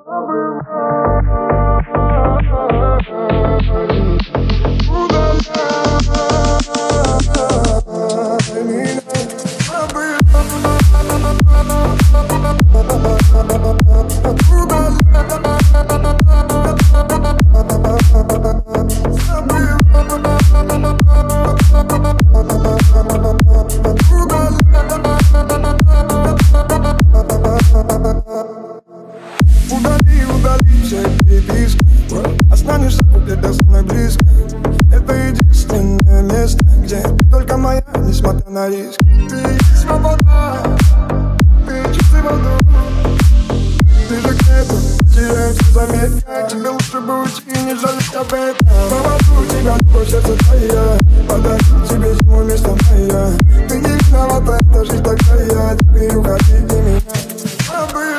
Удали все переписки. Останешься где-то со мной близко. Это единственное место, где ты только моя, несмотря на риск. Ты есть свобода, ты чистый воздух. Ты же где-то теряешься заметно. Тебе лучше бы уйти и не жалеть об этом. Поводу тебя любовь, сердце твоя. Подарю тебе зиму вместо моя. Ты не виновата, это жизнь такая. Теперь уходи и меня забыть.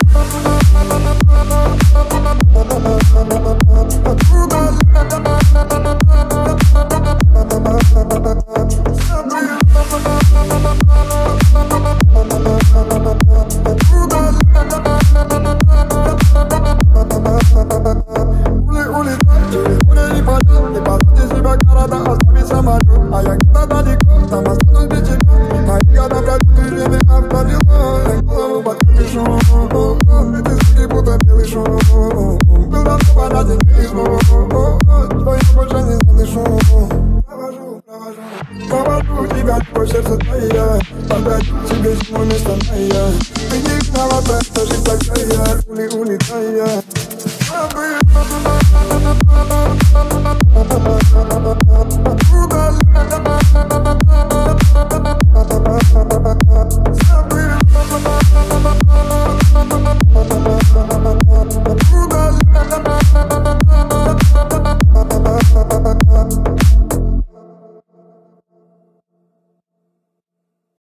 А я где-то далеко, там останусь без тебя. Мои года пройдут, и время автопилот. Я голову подпишу, эти звуки будто белый шум. Был давно понятен и снова, что я больше не задышу. Провожу тебя, твой сердце твоя. Подарю тебе зиму вместо моя. Ты не виновата, это жизнь такая. Улетая.